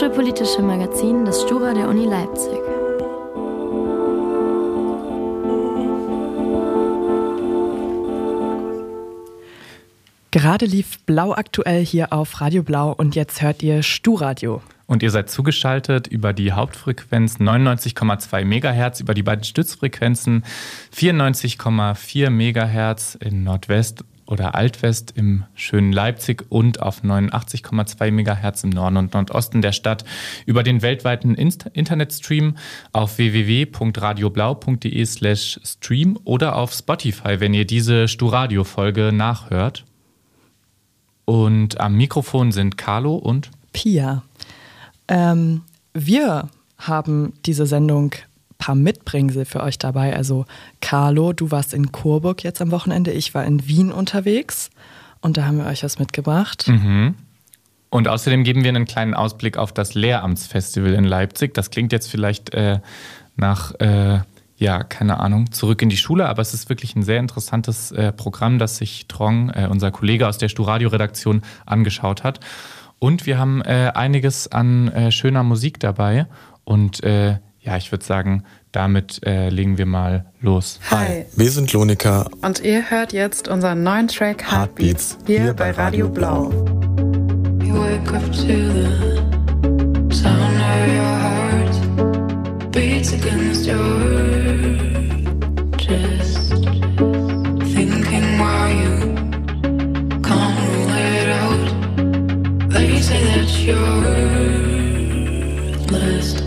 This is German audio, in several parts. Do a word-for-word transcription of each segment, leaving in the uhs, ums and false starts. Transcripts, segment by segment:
hochschulpolitische Magazin des Stura der Uni Leipzig. Gerade lief Blau aktuell hier auf Radio Blau und jetzt hört ihr Stu-Radio. Und ihr seid zugeschaltet über die Hauptfrequenz neunundneunzig Komma zwei Megahertz, über die beiden Stützfrequenzen vierundneunzig Komma vier Megahertz in Nordwest oder Altwest im schönen Leipzig und auf neunundachtzig Komma zwei Megahertz im Norden und Nordosten der Stadt, über den weltweiten Inst- Internetstream auf w w w punkt radioblau punkt d e slash stream oder auf Spotify, wenn ihr diese Stu-Radio-Folge nachhört. Und am Mikrofon sind Carlo und Pia. Ähm, wir haben diese Sendung ein paar Mitbringsel für euch dabei. Also Carlo, du warst in Coburg jetzt am Wochenende, ich war in Wien unterwegs und da haben wir euch was mitgebracht. Mhm. Und außerdem geben wir einen kleinen Ausblick auf das Lehramtsfestival in Leipzig. Das klingt jetzt vielleicht äh, nach... Äh, Ja, keine Ahnung, zurück in die Schule, aber es ist wirklich ein sehr interessantes äh, Programm, das sich Trong, äh, unser Kollege aus der Stu-Radio-Redaktion, angeschaut hat. Und wir haben äh, einiges an äh, schöner Musik dabei und äh, ja, ich würde sagen, damit äh, legen wir mal los. Hi, wir sind Lonika und ihr hört jetzt unseren neuen Track Heartbeats, Heartbeats hier, hier bei bei Radio Radio Blau. Blau. You wake up to the sound of your heart beats against your chest, thinking why you can't rule it out. They say that you're blessed.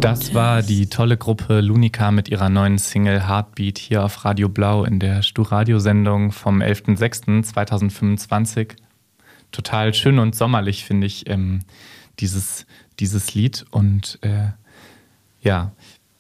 Das war die tolle Gruppe Lunica mit ihrer neuen Single Heartbeat hier auf Radio Blau in der Stu-Radio-Sendung vom elften sechsten zweitausendfünfundzwanzig. Total schön und sommerlich, finde ich, ähm, dieses, dieses Lied. Und äh, ja,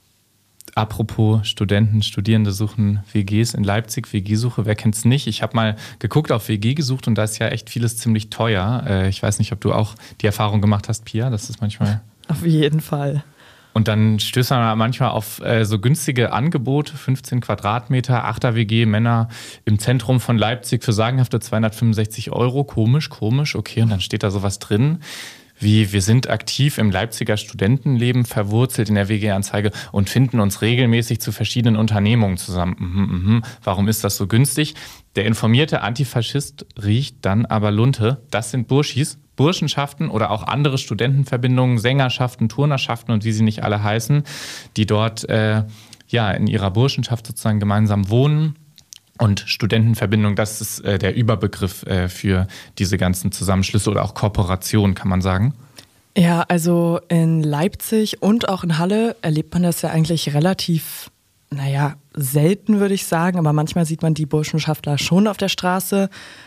apropos Studenten, Studierende suchen W Gs in Leipzig, W G-Suche, wer kennt's nicht? Ich habe mal geguckt auf W G gesucht und da ist ja echt vieles ziemlich teuer. Äh, ich weiß nicht, ob du auch die Erfahrung gemacht hast, Pia, das ist manchmal... Auf jeden Fall. Und dann stößt man manchmal auf äh, so günstige Angebote, fünfzehn Quadratmeter, Achter W G, Männer im Zentrum von Leipzig für sagenhafte zweihundertfünfundsechzig Euro. Komisch, komisch, okay, und dann steht da sowas drin, wie wir sind aktiv im Leipziger Studentenleben verwurzelt in der W G-Anzeige und finden uns regelmäßig zu verschiedenen Unternehmungen zusammen. Mhm, mhm. Warum ist das so günstig? Der informierte Antifaschist riecht dann aber Lunte. Das sind Burschis, Burschenschaften oder auch andere Studentenverbindungen, Sängerschaften, Turnerschaften und wie sie nicht alle heißen, die dort äh, ja in ihrer Burschenschaft sozusagen gemeinsam wohnen. Und Studentenverbindung, das ist äh, der Überbegriff äh, für diese ganzen Zusammenschlüsse oder auch Kooperationen, kann man sagen. Ja, also in Leipzig und auch in Halle erlebt man das ja eigentlich relativ, naja, selten würde ich sagen, aber manchmal sieht man die Burschenschaftler schon auf der Straße.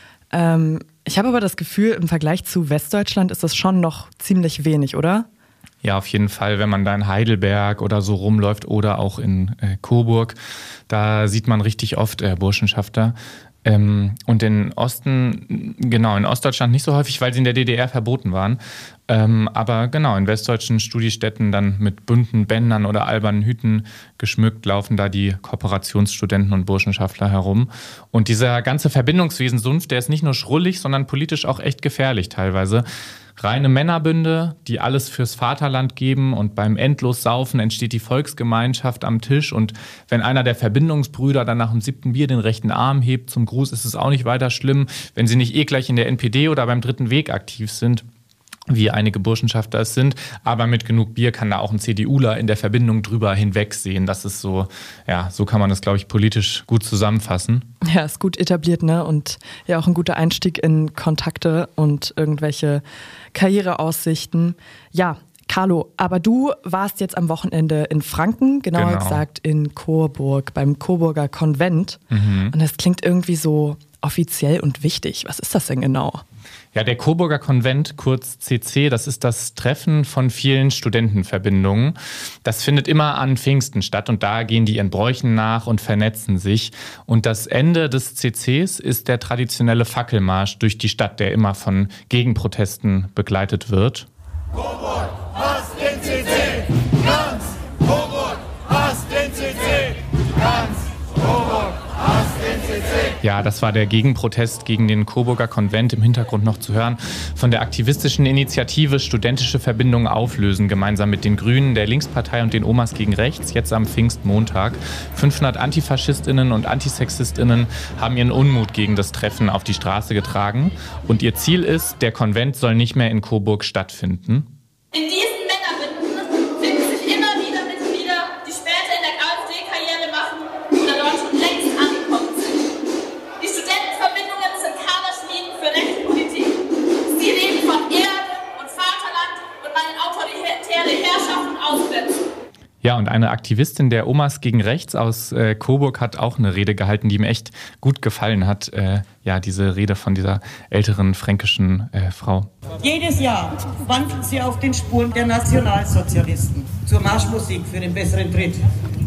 Ähm, ich habe aber das Gefühl, im Vergleich zu Westdeutschland ist das schon noch ziemlich wenig, oder? Ja, auf jeden Fall, wenn man da in Heidelberg oder so rumläuft oder auch in äh, Coburg, da sieht man richtig oft äh, Burschenschafter. Ähm, und in Osten, genau, in Ostdeutschland nicht so häufig, weil sie in der D D R verboten waren. Ähm, aber genau, in westdeutschen Studiestätten dann mit bunten Bändern oder albernen Hüten geschmückt laufen da die Kooperationsstudenten und Burschenschaftler herum. Und dieser ganze Verbindungswesensumpf, der ist nicht nur schrullig, sondern politisch auch echt gefährlich teilweise. Reine Männerbünde, die alles fürs Vaterland geben und beim Endlossaufen entsteht die Volksgemeinschaft am Tisch und wenn einer der Verbindungsbrüder dann nach dem siebten Bier den rechten Arm hebt zum Gruß, ist es auch nicht weiter schlimm, wenn sie nicht eh gleich in der N P D oder beim Dritten Weg aktiv sind, wie einige Burschenschafter es sind, aber mit genug Bier kann da auch ein CDUler in der Verbindung drüber hinwegsehen. Das ist so, ja, so kann man das, glaube ich, politisch gut zusammenfassen. Ja, ist gut etabliert, ne? Und ja auch ein guter Einstieg in Kontakte und irgendwelche Karriereaussichten. Ja, Carlo, aber du warst jetzt am Wochenende in Franken, genauer genau. gesagt in Coburg, beim Coburger Konvent. Mhm. Und das klingt irgendwie so offiziell und wichtig. Was ist das denn genau? Ja, der Coburger Konvent, kurz C C, das ist das Treffen von vielen Studentenverbindungen. Das findet immer an Pfingsten statt und da gehen die ihren Bräuchen nach und vernetzen sich. Und das Ende des C Cs ist der traditionelle Fackelmarsch durch die Stadt, der immer von Gegenprotesten begleitet wird. Coburg, hasst den C C, ganz! Coburg, hasst den C C, ganz! Coburg, hasst den C C! Ja, das war der Gegenprotest gegen den Coburger Konvent, im Hintergrund noch zu hören, von der aktivistischen Initiative Studentische Verbindungen auflösen, gemeinsam mit den Grünen, der Linkspartei und den Omas gegen Rechts, jetzt am Pfingstmontag. fünfhundert AntifaschistInnen und AntisexistInnen haben ihren Unmut gegen das Treffen auf die Straße getragen. Und ihr Ziel ist, der Konvent soll nicht mehr in Coburg stattfinden. In diesen Männerbünden finden sich immer wieder Mitglieder, die später in der AfD-Karriere machen oder dort schon längst angekommen sind. Die Studentenverbindungen sind Kaderschmieden für rechte Politik. Sie reden von Erde und Vaterland und meinen autoritäre Herrschaften ausgrenzen. Ja, und eine Aktivistin der Omas gegen Rechts aus äh, Coburg hat auch eine Rede gehalten, die mir echt gut gefallen hat. Äh, ja, diese Rede von dieser älteren fränkischen äh, Frau. Jedes Jahr wandeln sie auf den Spuren der Nationalsozialisten zur Marschmusik für den besseren Tritt.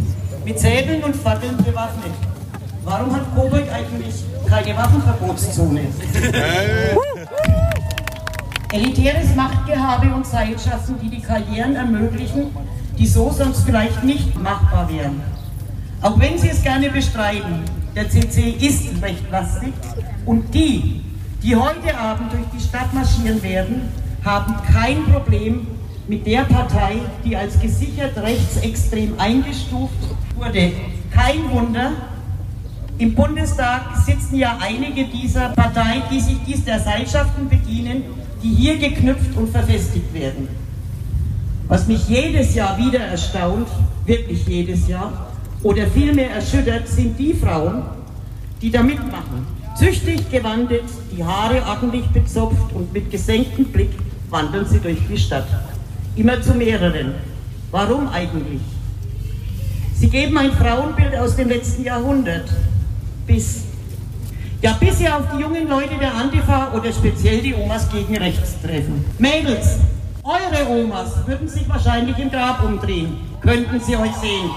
Mit Säbeln und Fackeln bewaffnet. Warum hat Coburg eigentlich keine Waffenverbotszone? Elitäres Machtgehabe und Seilschaften, die die Karrieren ermöglichen, die so sonst vielleicht nicht machbar wären. Auch wenn Sie es gerne bestreiten, der C C ist rechtlastig und die, die heute Abend durch die Stadt marschieren werden, haben kein Problem mit der Partei, die als gesichert rechtsextrem eingestuft wurde. Kein Wunder, im Bundestag sitzen ja einige dieser Parteien, die sich dies der Seilschaften bedienen, die hier geknüpft und verfestigt werden. Was mich jedes Jahr wieder erstaunt, wirklich jedes Jahr, oder vielmehr erschüttert, sind die Frauen, die da mitmachen. Züchtig gewandelt, die Haare ordentlich bezopft und mit gesenktem Blick wandern sie durch die Stadt. Immer zu mehreren. Warum eigentlich? Sie geben ein Frauenbild aus dem letzten Jahrhundert. Bis. Ja, bis sie auf die jungen Leute der Antifa oder speziell die Omas gegen rechts treffen. Mädels, eure Omas würden sich wahrscheinlich im Grab umdrehen. Könnten sie euch sehen.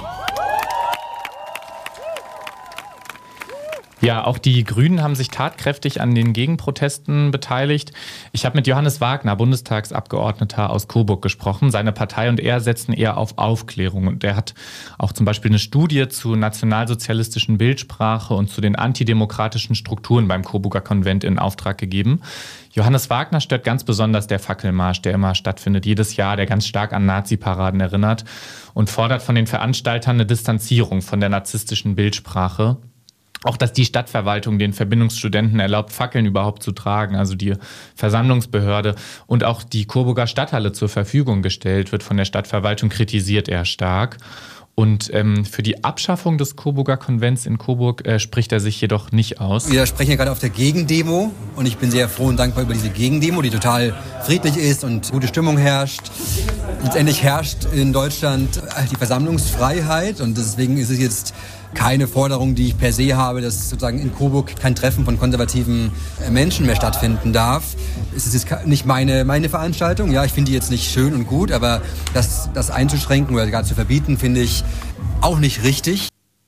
Ja, auch die Grünen haben sich tatkräftig an den Gegenprotesten beteiligt. Ich habe mit Johannes Wagner, Bundestagsabgeordneter aus Coburg, gesprochen. Seine Partei und er setzen eher auf Aufklärung. Und er hat auch zum Beispiel eine Studie zur nationalsozialistischen Bildsprache und zu den antidemokratischen Strukturen beim Coburger Konvent in Auftrag gegeben. Johannes Wagner stört ganz besonders der Fackelmarsch, der immer stattfindet, jedes Jahr, der ganz stark an Nazi-Paraden erinnert und fordert von den Veranstaltern eine Distanzierung von der narzisstischen Bildsprache. Auch, dass die Stadtverwaltung den Verbindungsstudenten erlaubt, Fackeln überhaupt zu tragen, also die Versammlungsbehörde, und auch die Coburger Stadthalle zur Verfügung gestellt wird von der Stadtverwaltung, kritisiert er stark. Und ähm, für die Abschaffung des Coburger Konvents in Coburg äh, spricht er sich jedoch nicht aus. Wir sprechen ja gerade auf der Gegendemo und ich bin sehr froh und dankbar über diese Gegendemo, die total friedlich ist und gute Stimmung herrscht. Letztendlich herrscht in Deutschland die Versammlungsfreiheit und deswegen ist es jetzt keine Forderung, die ich per se habe, dass sozusagen in Coburg kein Treffen von konservativen Menschen mehr stattfinden darf. Es ist jetzt nicht meine, meine Veranstaltung. Ja, ich finde die jetzt nicht schön und gut, aber das, das einzuschränken oder gar zu verbieten, finde ich auch nicht richtig.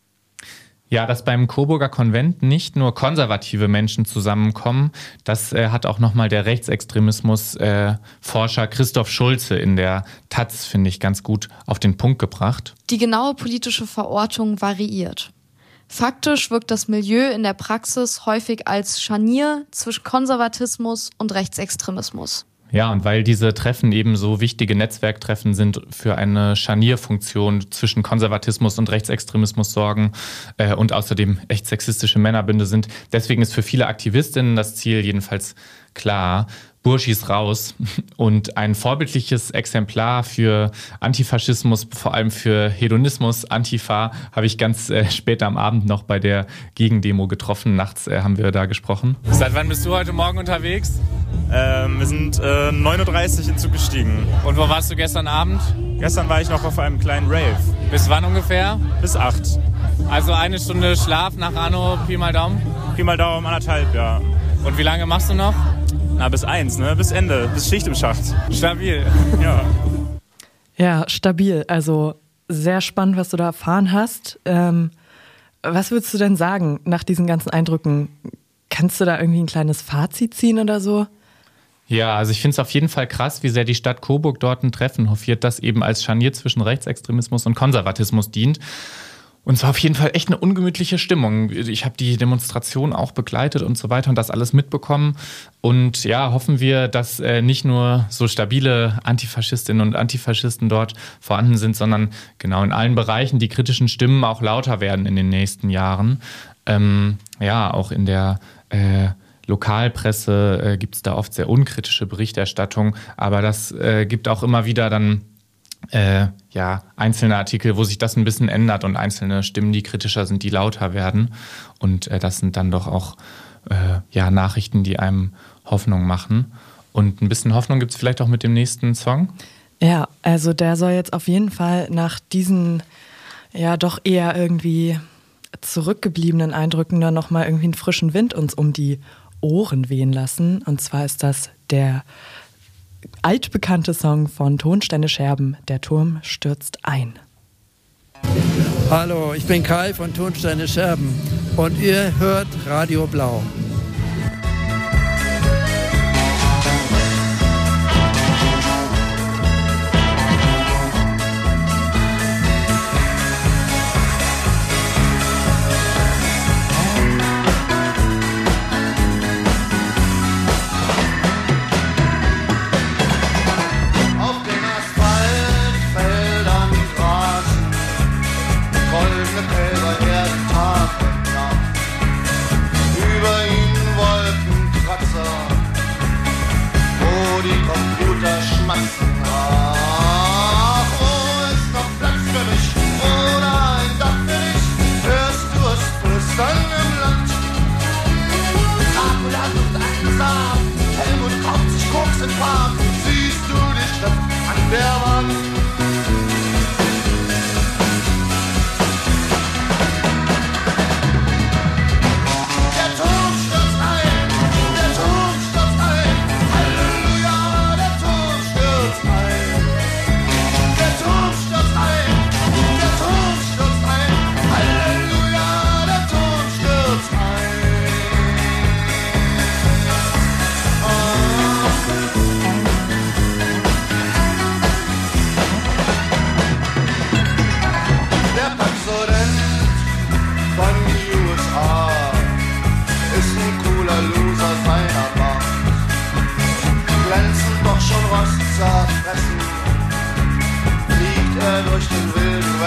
Ja, dass beim Coburger Konvent nicht nur konservative Menschen zusammenkommen, das äh, hat auch nochmal der Rechtsextremismus-Forscher äh, Christoph Schulze in der Taz, finde ich, ganz gut auf den Punkt gebracht. Die genaue politische Verortung variiert. Faktisch wirkt das Milieu in der Praxis häufig als Scharnier zwischen Konservatismus und Rechtsextremismus. Ja, und weil diese Treffen eben so wichtige Netzwerktreffen sind, für eine Scharnierfunktion zwischen Konservatismus und Rechtsextremismus sorgen äh, und außerdem echt sexistische Männerbünde sind. Deswegen ist für viele Aktivistinnen das Ziel jedenfalls klar: Burschis raus. Und ein vorbildliches Exemplar für Antifaschismus, vor allem für Hedonismus, Antifa, habe ich ganz äh, spät am Abend noch bei der Gegendemo getroffen. Nachts äh, haben wir da gesprochen. Seit wann bist du heute Morgen unterwegs? Ähm, wir sind äh, neun Uhr dreißig in Zug gestiegen. Und wo warst du gestern Abend? Gestern war ich noch auf einem kleinen Rave. Bis wann ungefähr? Bis acht. Also eine Stunde Schlaf nach Anno, Pi mal Daumen? Pi mal Daumen, anderthalb, ja. Und wie lange machst du noch? Na, bis eins, ne? Bis Ende, bis Schicht im Schacht. Stabil. Ja. Ja, stabil. Also sehr spannend, was du da erfahren hast. Ähm, was würdest du denn sagen nach diesen ganzen Eindrücken? Kannst du da irgendwie ein kleines Fazit ziehen oder so? Ja, also ich finde es auf jeden Fall krass, wie sehr die Stadt Coburg dort ein Treffen hofiert, das eben als Scharnier zwischen Rechtsextremismus und Konservatismus dient. Und es war auf jeden Fall echt eine ungemütliche Stimmung. Ich habe die Demonstration auch begleitet und so weiter und das alles mitbekommen. Und ja, hoffen wir, dass äh, nicht nur so stabile Antifaschistinnen und Antifaschisten dort vorhanden sind, sondern genau in allen Bereichen die kritischen Stimmen auch lauter werden in den nächsten Jahren. Ähm, ja, auch in der äh, Lokalpresse äh, gibt es da oft sehr unkritische Berichterstattung, aber das äh, gibt auch immer wieder dann äh, ja, einzelne Artikel, wo sich das ein bisschen ändert und einzelne Stimmen, die kritischer sind, die lauter werden. Und äh, das sind dann doch auch äh, ja, Nachrichten, die einem Hoffnung machen. Und ein bisschen Hoffnung gibt es vielleicht auch mit dem nächsten Song. Ja, also der soll jetzt auf jeden Fall nach diesen ja doch eher irgendwie zurückgebliebenen Eindrücken dann nochmal irgendwie einen frischen Wind uns um die Ohren wehen lassen. Und zwar ist das der altbekannte Song von Tonsteine Scherben, Der Turm stürzt ein. Hallo, ich bin Kai von Tonsteine Scherben und ihr hört Radio Blau.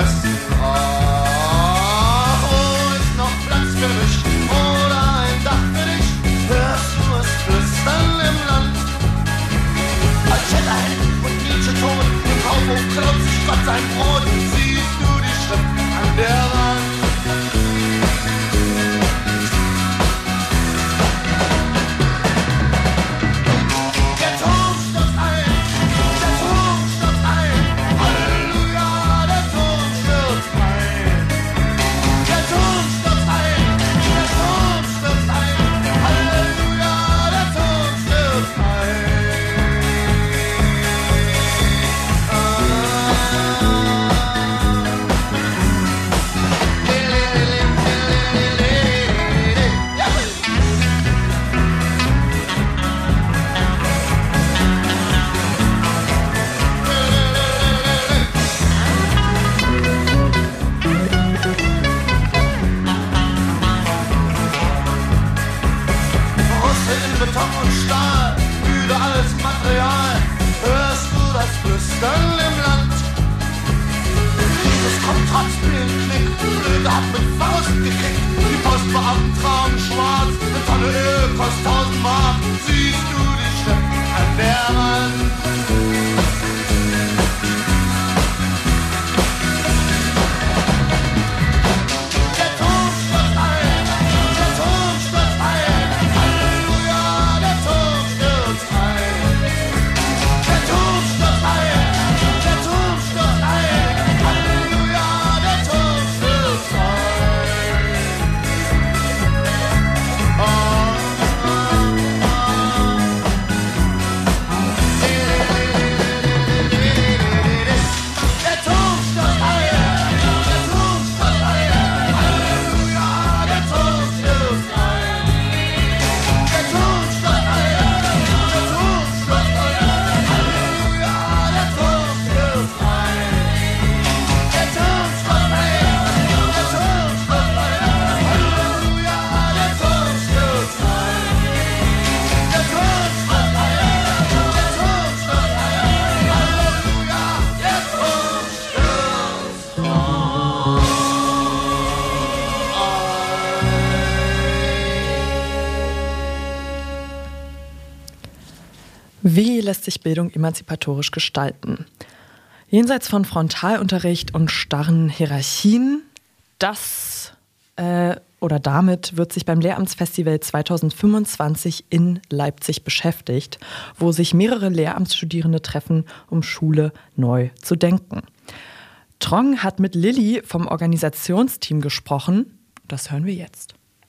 Ach, wo ist noch Platz für mich oder ein Dach für dich? Hörst du es flüstern im Land? Als Shatterhand und Nietzsche tot, im Kaufhof klaut sich Gott sein Brot. Siehst du die Schrift an der Wand? Wie lässt sich Bildung emanzipatorisch gestalten? Jenseits von Frontalunterricht und starren Hierarchien, das äh, oder damit wird sich beim Lehramtsfestival zweitausendfünfundzwanzig in Leipzig beschäftigt, wo sich mehrere Lehramtsstudierende treffen, um Schule neu zu denken. Trong hat mit Lilly vom Organisationsteam gesprochen. Das hören wir jetzt.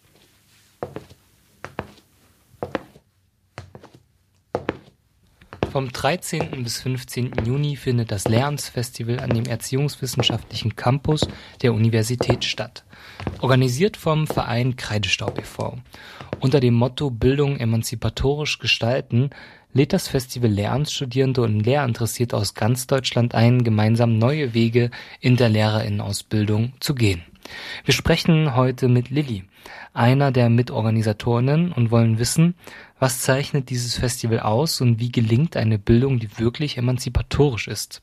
Vom dreizehnten bis fünfzehnten Juni findet das Lehramtsfestival an dem Erziehungswissenschaftlichen Campus der Universität statt. Organisiert vom Verein Kreidestaub e V Unter dem Motto Bildung emanzipatorisch gestalten lädt das Festival Lehramtsstudierende und Lehrinteressierte aus ganz Deutschland ein, gemeinsam neue Wege in der Lehrerinnenausbildung zu gehen. Wir sprechen heute mit Lilly, einer der Mitorganisatorinnen, und wollen wissen, was zeichnet dieses Festival aus und wie gelingt eine Bildung, die wirklich emanzipatorisch ist.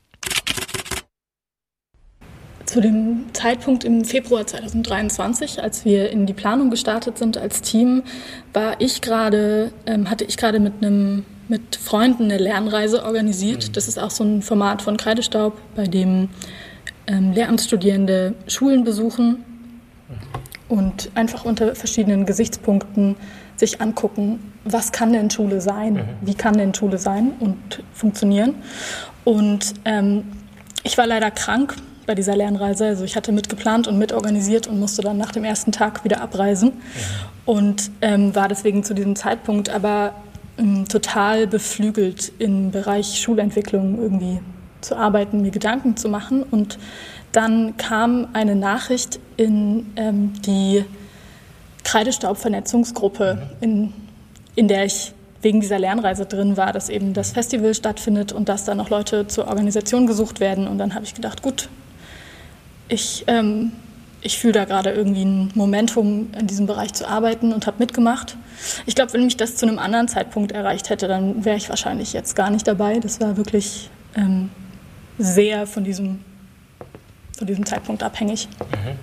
Zu dem Zeitpunkt im Februar zweitausenddreiundzwanzig, als wir in die Planung gestartet sind als Team, war ich gerade, ähm, hatte ich gerade mit einem mit Freunden eine Lernreise organisiert. Das ist auch so ein Format von Kreidestaub, bei dem ähm, Lehramtsstudierende Schulen besuchen und einfach unter verschiedenen Gesichtspunkten sich angucken, was kann denn Schule sein, wie kann denn Schule sein und funktionieren. Und ähm, ich war leider krank bei dieser Lernreise. Also ich hatte mitgeplant und mitorganisiert und musste dann nach dem ersten Tag wieder abreisen. Und ähm, war deswegen zu diesem Zeitpunkt aber ähm, total beflügelt, im Bereich Schulentwicklung irgendwie zu arbeiten, mir Gedanken zu machen. Und dann kam eine Nachricht in ähm, die Kreidestaub-Vernetzungsgruppe, in, in der ich wegen dieser Lernreise drin war, dass eben das Festival stattfindet und dass da noch Leute zur Organisation gesucht werden. Und dann habe ich gedacht, gut, ich, ähm, ich fühle da gerade irgendwie ein Momentum, in diesem Bereich zu arbeiten, und habe mitgemacht. Ich glaube, wenn mich das zu einem anderen Zeitpunkt erreicht hätte, dann wäre ich wahrscheinlich jetzt gar nicht dabei. Das war wirklich ähm, sehr von diesem, zu diesem Zeitpunkt abhängig. Mhm.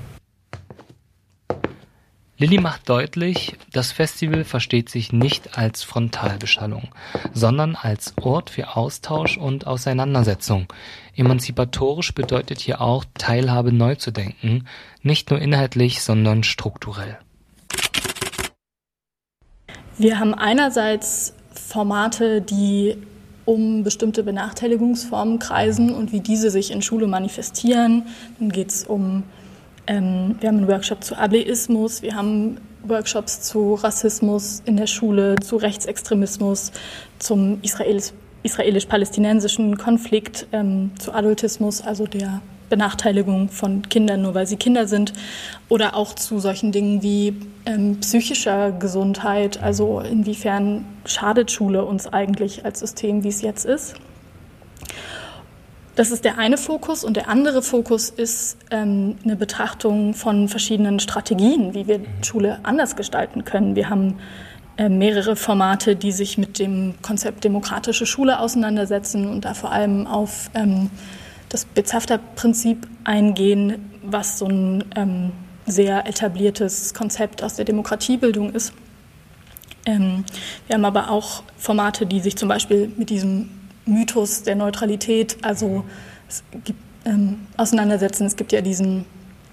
Lilly macht deutlich, das Festival versteht sich nicht als Frontalbeschallung, sondern als Ort für Austausch und Auseinandersetzung. Emanzipatorisch bedeutet hier auch, Teilhabe neu zu denken, nicht nur inhaltlich, sondern strukturell. Wir haben einerseits Formate, die um bestimmte Benachteiligungsformen kreisen und wie diese sich in Schule manifestieren. Dann geht es um Ähm, wir haben einen Workshop zu Ableismus, wir haben Workshops zu Rassismus in der Schule, zu Rechtsextremismus, zum Israelis, israelisch-palästinensischen Konflikt, ähm, zu Adultismus, also der Benachteiligung von Kindern, nur weil sie Kinder sind, oder auch zu solchen Dingen wie ähm, psychischer Gesundheit, also inwiefern schadet Schule uns eigentlich als System, wie es jetzt ist. Das ist der eine Fokus, und der andere Fokus ist ähm, eine Betrachtung von verschiedenen Strategien, wie wir Schule anders gestalten können. Wir haben äh, mehrere Formate, die sich mit dem Konzept demokratische Schule auseinandersetzen und da vor allem auf ähm, das Bezafter-Prinzip eingehen, was so ein ähm, sehr etabliertes Konzept aus der Demokratiebildung ist. Ähm, wir haben aber auch Formate, die sich zum Beispiel mit diesem Mythos der Neutralität, also es gibt, ähm, auseinandersetzen. Es gibt ja diesen,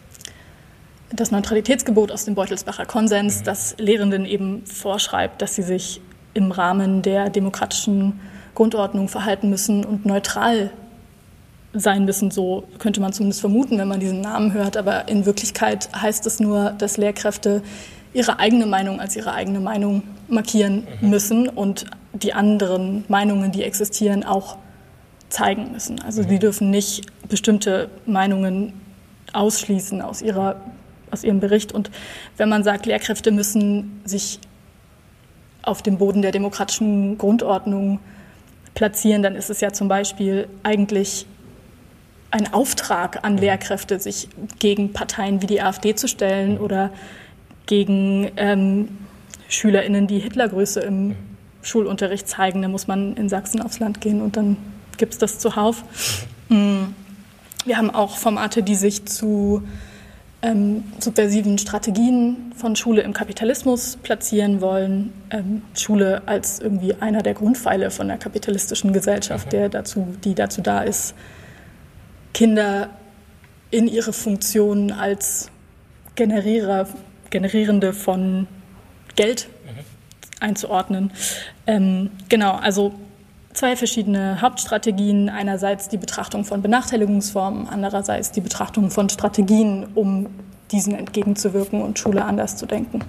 das Neutralitätsgebot aus dem Beutelsbacher Konsens, das Lehrenden eben vorschreibt, dass sie sich im Rahmen der demokratischen Grundordnung verhalten müssen und neutral sein müssen. So könnte man zumindest vermuten, wenn man diesen Namen hört. Aber in Wirklichkeit heißt es nur, dass Lehrkräfte ihre eigene Meinung als ihre eigene Meinung markieren müssen und die anderen Meinungen, die existieren, auch zeigen müssen. Also sie dürfen nicht bestimmte Meinungen ausschließen aus ihrer, aus ihrem Bericht. Und wenn man sagt, Lehrkräfte müssen sich auf dem Boden der demokratischen Grundordnung platzieren, dann ist es ja zum Beispiel eigentlich ein Auftrag an Lehrkräfte, sich gegen Parteien wie die AfD zu stellen oder gegen ähm, SchülerInnen, die Hitlergrüße im Schulunterricht zeigen. Da muss man in Sachsen aufs Land gehen und dann gibt es das zuhauf. Wir haben auch Formate, die sich zu ähm, subversiven Strategien von Schule im Kapitalismus platzieren wollen. Ähm, Schule als irgendwie einer der Grundpfeile von der kapitalistischen Gesellschaft, der dazu, die dazu da ist, Kinder in ihre Funktion als Generierer Generierende von Geld einzuordnen. Ähm, genau, also zwei verschiedene Hauptstrategien. Einerseits die Betrachtung von Benachteiligungsformen, andererseits die Betrachtung von Strategien, um diesen entgegenzuwirken und Schule anders zu denken.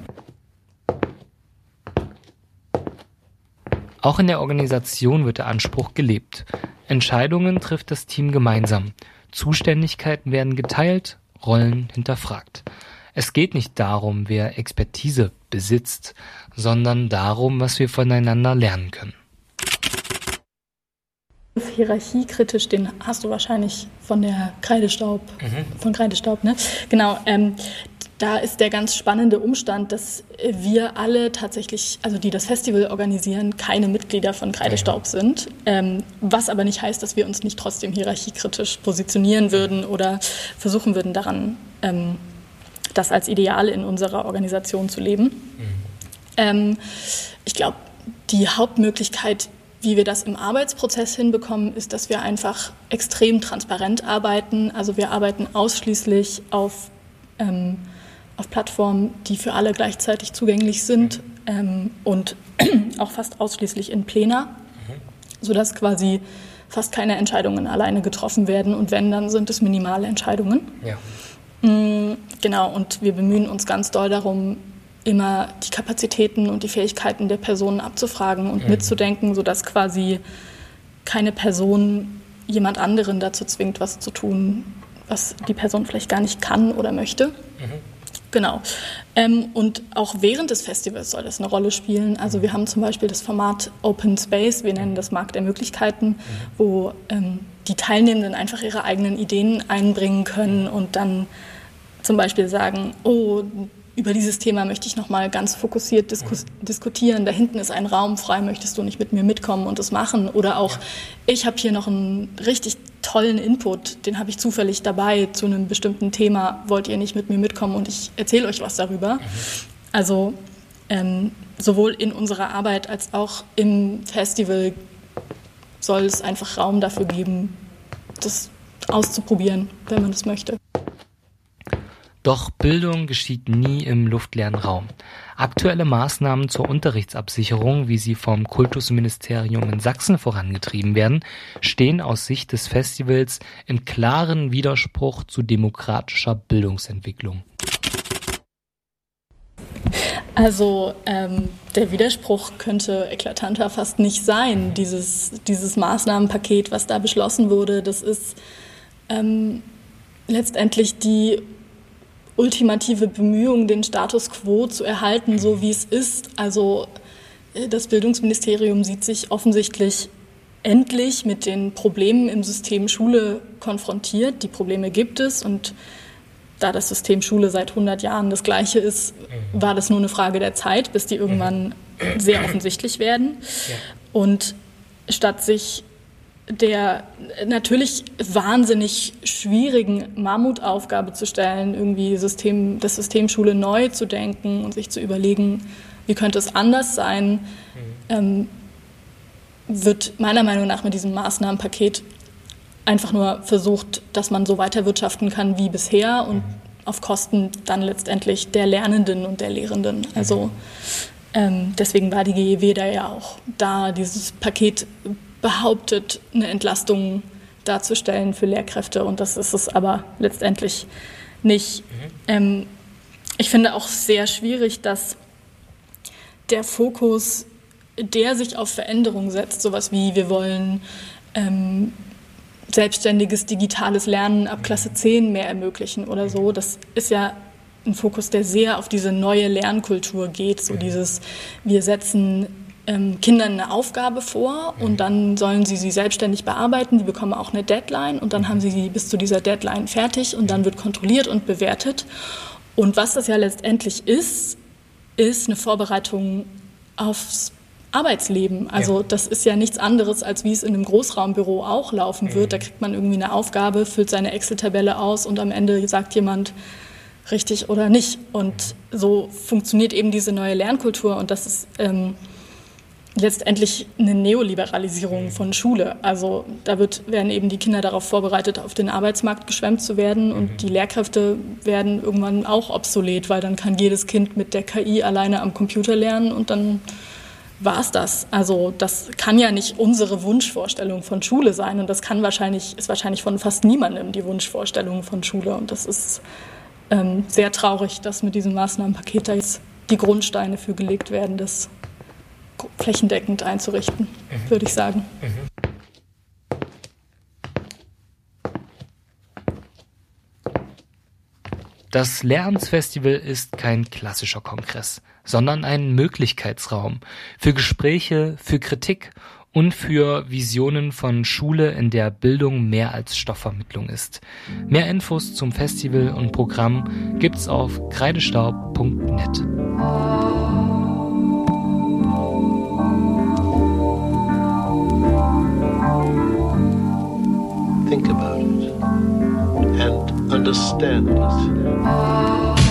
Auch in der Organisation wird der Anspruch gelebt. Entscheidungen trifft das Team gemeinsam. Zuständigkeiten werden geteilt, Rollen hinterfragt. Es geht nicht darum, wer Expertise besitzt, sondern darum, was wir voneinander lernen können. Hierarchiekritisch, den hast du wahrscheinlich von der Kreidestaub, mhm. von Kreidestaub, ne? Genau, ähm, da ist der ganz spannende Umstand, dass wir alle tatsächlich, also die das Festival organisieren, keine Mitglieder von Kreidestaub sind, ähm, was aber nicht heißt, dass wir uns nicht trotzdem hierarchiekritisch positionieren würden oder versuchen würden, daran ähm, das als Ideal in unserer Organisation zu leben. Mhm. Ähm, ich glaube, die Hauptmöglichkeit, wie wir das im Arbeitsprozess hinbekommen, ist, dass wir einfach extrem transparent arbeiten. Also wir arbeiten ausschließlich auf, ähm, auf Plattformen, die für alle gleichzeitig zugänglich sind, ähm, und auch fast ausschließlich in Plena, mhm. sodass quasi fast keine Entscheidungen alleine getroffen werden. Und wenn, dann sind es minimale Entscheidungen. Ja. Genau, und wir bemühen uns ganz doll darum, immer die Kapazitäten und die Fähigkeiten der Personen abzufragen und mhm. mitzudenken, sodass quasi keine Person jemand anderen dazu zwingt, was zu tun, was die Person vielleicht gar nicht kann oder möchte. Mhm. Genau. Ähm, und auch während des Festivals soll das eine Rolle spielen. Also wir haben zum Beispiel das Format Open Space, wir nennen das Markt der Möglichkeiten, mhm. wo ähm, die Teilnehmenden einfach ihre eigenen Ideen einbringen können und dann zum Beispiel sagen, oh, über dieses Thema möchte ich nochmal ganz fokussiert diskus- diskutieren. Da hinten ist ein Raum frei, möchtest du nicht mit mir mitkommen und das machen? Oder auch, ja. ich habe hier noch einen richtig tollen Input, den habe ich zufällig dabei zu einem bestimmten Thema. Wollt ihr nicht mit mir mitkommen und ich erzähle euch was darüber? Mhm. Also ähm, sowohl in unserer Arbeit als auch im Festival soll es einfach Raum dafür geben, das auszuprobieren, wenn man das möchte. Doch Bildung geschieht nie im luftleeren Raum. Aktuelle Maßnahmen zur Unterrichtsabsicherung, wie sie vom Kultusministerium in Sachsen vorangetrieben werden, stehen aus Sicht des Festivals in klaren Widerspruch zu demokratischer Bildungsentwicklung. Also ähm, der Widerspruch könnte eklatanter fast nicht sein. Dieses, dieses Maßnahmenpaket, was da beschlossen wurde, das ist ähm, letztendlich die ultimative Bemühung, den Status quo zu erhalten, so wie es ist. Also das Bildungsministerium sieht sich offensichtlich endlich mit den Problemen im System Schule konfrontiert. Die Probleme gibt es und da das System Schule seit hundert Jahren das gleiche ist, war das nur eine Frage der Zeit, bis die irgendwann sehr offensichtlich werden. Und statt sich der natürlich wahnsinnig schwierigen Mammutaufgabe zu stellen, irgendwie System, das System Schule neu zu denken und sich zu überlegen, wie könnte es anders sein, mhm. ähm, wird meiner Meinung nach mit diesem Maßnahmenpaket einfach nur versucht, dass man so weiter wirtschaften kann wie bisher und mhm. auf Kosten dann letztendlich der Lernenden und der Lehrenden. Also mhm. ähm, deswegen war die G E W da ja auch da, dieses Paket behauptet, eine Entlastung darzustellen für Lehrkräfte und das ist es aber letztendlich nicht. Mhm. Ähm, ich finde auch sehr schwierig, dass der Fokus, der sich auf Veränderung setzt, sowas wie wir wollen ähm, selbstständiges digitales Lernen ab Klasse zehn mehr ermöglichen oder so, das ist ja ein Fokus, der sehr auf diese neue Lernkultur geht, so dieses, wir setzen Kindern eine Aufgabe vor und dann sollen sie sie selbstständig bearbeiten. Die bekommen auch eine Deadline und dann haben sie sie bis zu dieser Deadline fertig und dann wird kontrolliert und bewertet. Und was das ja letztendlich ist, ist eine Vorbereitung aufs Arbeitsleben. Also das ist ja nichts anderes, als wie es in einem Großraumbüro auch laufen wird. Da kriegt man irgendwie eine Aufgabe, füllt seine Excel-Tabelle aus und am Ende sagt jemand, richtig oder nicht. Und so funktioniert eben diese neue Lernkultur und das ist ähm, letztendlich eine Neoliberalisierung von Schule. Also da wird, werden eben die Kinder darauf vorbereitet, auf den Arbeitsmarkt geschwemmt zu werden und die Lehrkräfte werden irgendwann auch obsolet, weil dann kann jedes Kind mit der K I alleine am Computer lernen und dann war es das. Also das kann ja nicht unsere Wunschvorstellung von Schule sein und das kann wahrscheinlich, ist wahrscheinlich von fast niemandem die Wunschvorstellung von Schule und das ist ähm, sehr traurig, dass mit diesem Maßnahmenpaket da jetzt die Grundsteine für gelegt werden, das flächendeckend einzurichten, mhm. würde ich sagen. Mhm. Das Lehramtsfestival ist kein klassischer Kongress, sondern ein Möglichkeitsraum für Gespräche, für Kritik und für Visionen von Schule, in der Bildung mehr als Stoffvermittlung ist. Mehr Infos zum Festival und Programm gibt's auf kreidestaub punkt net. Think about it and understand it.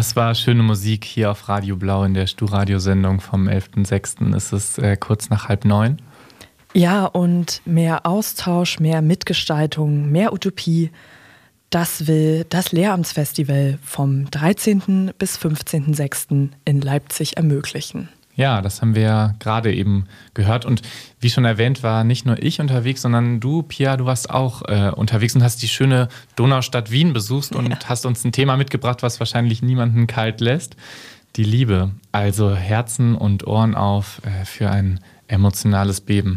Das war schöne Musik hier auf Radio Blau in der Stu-Radio-Sendung vom elften sechsten Es ist äh, kurz nach halb neun. Ja, und mehr Austausch, mehr Mitgestaltung, mehr Utopie, das will das Lehramtsfestival vom dreizehnten bis fünfzehnten sechsten in Leipzig ermöglichen. Ja, das haben wir ja gerade eben gehört. Und wie schon erwähnt, war nicht nur ich unterwegs, sondern du, Pia, du warst auch äh, unterwegs und hast die schöne Donaustadt Wien besucht und ja. hast uns ein Thema mitgebracht, was wahrscheinlich niemanden kalt lässt. Die Liebe. Also Herzen und Ohren auf äh, für ein emotionales Beben.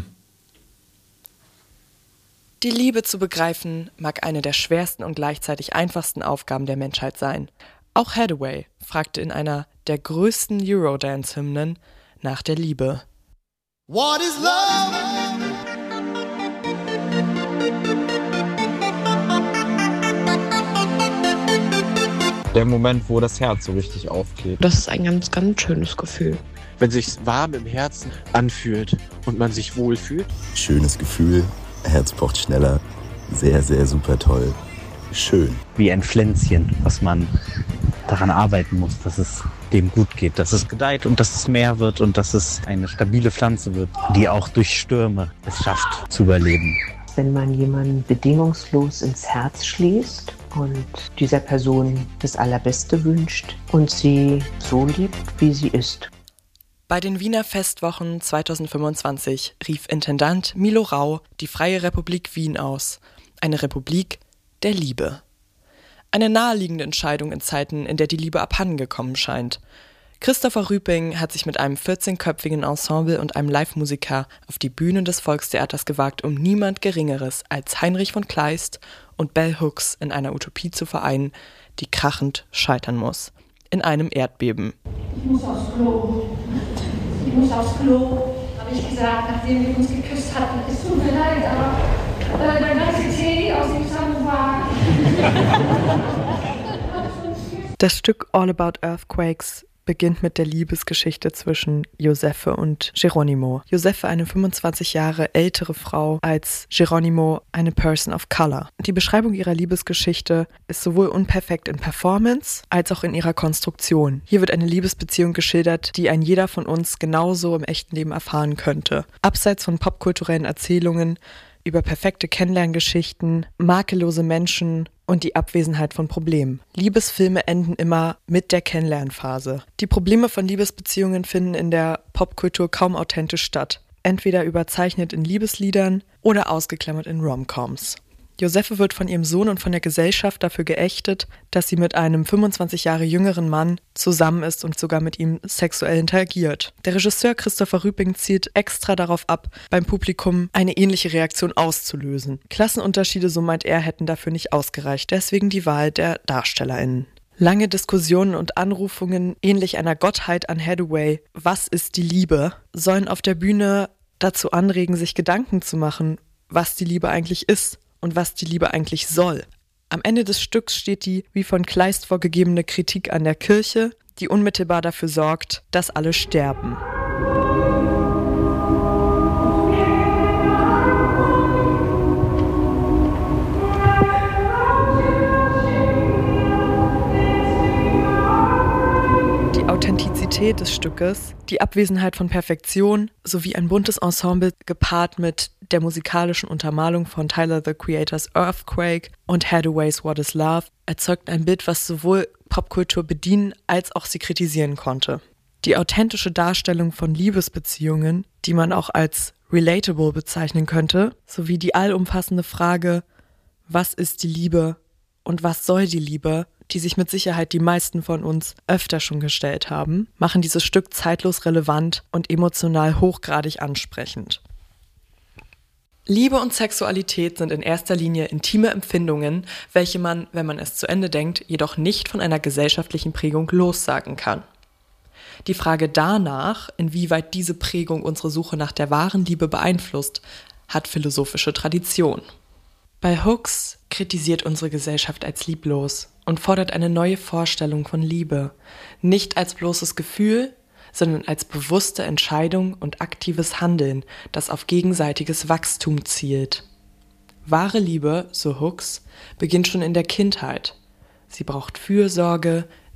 Die Liebe zu begreifen mag eine der schwersten und gleichzeitig einfachsten Aufgaben der Menschheit sein. Auch Hathaway fragte in einer der größten Eurodance-Hymnen nach der Liebe. What is love? Der Moment, wo das Herz so richtig aufgeht. Das ist ein ganz, ganz schönes Gefühl. Wenn sich's warm im Herzen anfühlt und man sich wohlfühlt. Schönes Gefühl, Herz pocht schneller, sehr, sehr super toll. Schön. Wie ein Pflänzchen, was man daran arbeiten muss, dass es dem gut geht, dass es gedeiht und dass es mehr wird und dass es eine stabile Pflanze wird, die auch durch Stürme es schafft zu überleben. Wenn man jemanden bedingungslos ins Herz schließt und dieser Person das Allerbeste wünscht und sie so liebt, wie sie ist. Bei den Wiener Festwochen zweitausendfünfundzwanzig rief Intendant Milo Rau die Freie Republik Wien aus. Eine Republik der Liebe. Eine naheliegende Entscheidung in Zeiten, in der die Liebe abhandengekommen scheint. Christopher Rüping hat sich mit einem vierzehnköpfigen Ensemble und einem Live-Musiker auf die Bühnen des Volkstheaters gewagt, um niemand Geringeres als Heinrich von Kleist und Bell Hooks in einer Utopie zu vereinen, die krachend scheitern muss. In einem Erdbeben. Ich muss aufs Klo. Ich muss aufs Klo, habe ich gesagt, nachdem wir uns geküsst hatten. Es tut mir leid, aber äh, der ganze Tee aus dem Samovar. Das Stück All About Earthquakes beginnt mit der Liebesgeschichte zwischen Josephe und Geronimo. Josephe, eine fünfundzwanzig Jahre ältere Frau, als Geronimo, eine Person of Color. Die Beschreibung ihrer Liebesgeschichte ist sowohl unperfekt in Performance als auch in ihrer Konstruktion. Hier wird eine Liebesbeziehung geschildert, die ein jeder von uns genauso im echten Leben erfahren könnte. Abseits von popkulturellen Erzählungen über perfekte Kennenlerngeschichten, makellose Menschen und die Abwesenheit von Problemen. Liebesfilme enden immer mit der Kennenlernphase. Die Probleme von Liebesbeziehungen finden in der Popkultur kaum authentisch statt. Entweder überzeichnet in Liebesliedern oder ausgeklammert in Rom-Coms. Josephe wird von ihrem Sohn und von der Gesellschaft dafür geächtet, dass sie mit einem fünfundzwanzig Jahre jüngeren Mann zusammen ist und sogar mit ihm sexuell interagiert. Der Regisseur Christopher Rüping zielt extra darauf ab, beim Publikum eine ähnliche Reaktion auszulösen. Klassenunterschiede, so meint er, hätten dafür nicht ausgereicht, deswegen die Wahl der DarstellerInnen. Lange Diskussionen und Anrufungen, ähnlich einer Gottheit an Hathaway, was ist die Liebe, sollen auf der Bühne dazu anregen, sich Gedanken zu machen, was die Liebe eigentlich ist und was die Liebe eigentlich soll. Am Ende des Stücks steht die, wie von Kleist vorgegebene Kritik an der Kirche, die unmittelbar dafür sorgt, dass alle sterben. Authentizität des Stückes, die Abwesenheit von Perfektion sowie ein buntes Ensemble gepaart mit der musikalischen Untermalung von Tyler the Creator's Earthquake und Hathaways What is Love erzeugt ein Bild, was sowohl Popkultur bedienen als auch sie kritisieren konnte. Die authentische Darstellung von Liebesbeziehungen, die man auch als relatable bezeichnen könnte, sowie die allumfassende Frage, was ist die Liebe und was soll die Liebe, die sich mit Sicherheit die meisten von uns öfter schon gestellt haben, machen dieses Stück zeitlos relevant und emotional hochgradig ansprechend. Liebe und Sexualität sind in erster Linie intime Empfindungen, welche man, wenn man es zu Ende denkt, jedoch nicht von einer gesellschaftlichen Prägung lossagen kann. Die Frage danach, inwieweit diese Prägung unsere Suche nach der wahren Liebe beeinflusst, hat philosophische Tradition. Bell Hooks kritisiert unsere Gesellschaft als lieblos und fordert eine neue Vorstellung von Liebe, nicht als bloßes Gefühl, sondern als bewusste Entscheidung und aktives Handeln, das auf gegenseitiges Wachstum zielt. Wahre Liebe, so Hooks, beginnt schon in der Kindheit. Sie braucht Fürsorge,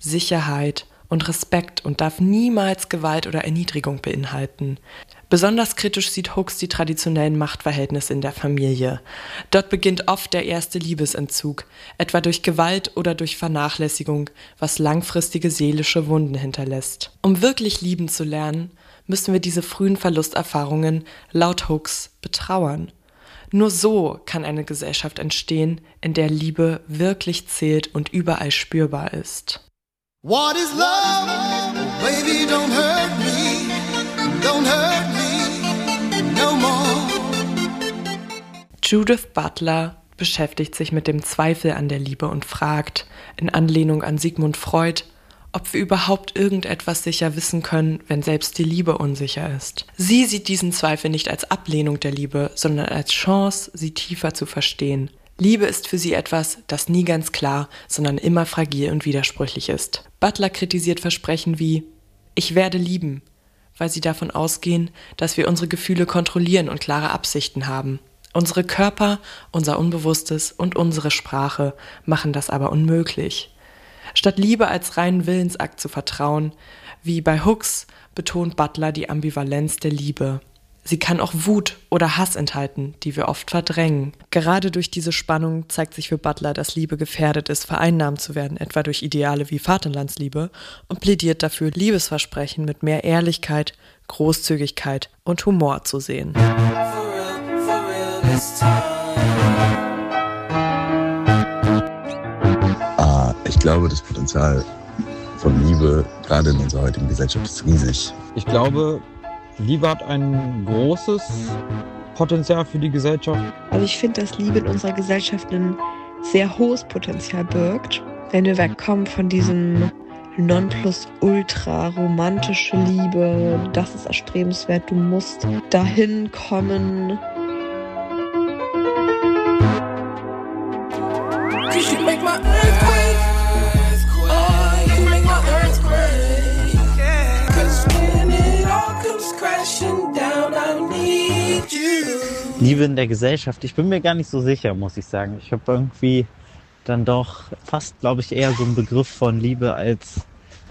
Sicherheit und Respekt und darf niemals Gewalt oder Erniedrigung beinhalten. Besonders kritisch sieht Hooks die traditionellen Machtverhältnisse in der Familie. Dort beginnt oft der erste Liebesentzug, etwa durch Gewalt oder durch Vernachlässigung, was langfristige seelische Wunden hinterlässt. Um wirklich lieben zu lernen, müssen wir diese frühen Verlusterfahrungen laut Hooks betrauern. Nur so kann eine Gesellschaft entstehen, in der Liebe wirklich zählt und überall spürbar ist. What is love? Baby, don't hurt me. Don't hurt me no more. Judith Butler beschäftigt sich mit dem Zweifel an der Liebe und fragt, in Anlehnung an Sigmund Freud, ob wir überhaupt irgendetwas sicher wissen können, wenn selbst die Liebe unsicher ist. Sie sieht diesen Zweifel nicht als Ablehnung der Liebe, sondern als Chance, sie tiefer zu verstehen. Liebe ist für sie etwas, das nie ganz klar, sondern immer fragil und widersprüchlich ist. Butler kritisiert Versprechen wie „Ich werde lieben", weil sie davon ausgehen, dass wir unsere Gefühle kontrollieren und klare Absichten haben. Unsere Körper, unser Unbewusstes und unsere Sprache machen das aber unmöglich. Statt Liebe als reinen Willensakt zu vertrauen, wie bei Hooks, betont Butler die Ambivalenz der Liebe. Sie kann auch Wut oder Hass enthalten, die wir oft verdrängen. Gerade durch diese Spannung zeigt sich für Butler, dass Liebe gefährdet ist, vereinnahmt zu werden, etwa durch Ideale wie Vaterlandsliebe, und plädiert dafür, Liebesversprechen mit mehr Ehrlichkeit, Großzügigkeit und Humor zu sehen. Ah, ich glaube, das Potenzial von Liebe, gerade in unserer heutigen Gesellschaft, ist riesig. Ich glaube, Liebe hat ein großes Potenzial für die Gesellschaft. Also ich finde, dass Liebe in unserer Gesellschaft ein sehr hohes Potenzial birgt. Wenn wir wegkommen von diesem Nonplusultra romantische Liebe, das ist erstrebenswert, du musst dahin kommen. Liebe in der Gesellschaft, ich bin mir gar nicht so sicher, muss ich sagen. Ich habe irgendwie dann doch fast, glaube ich, eher so einen Begriff von Liebe als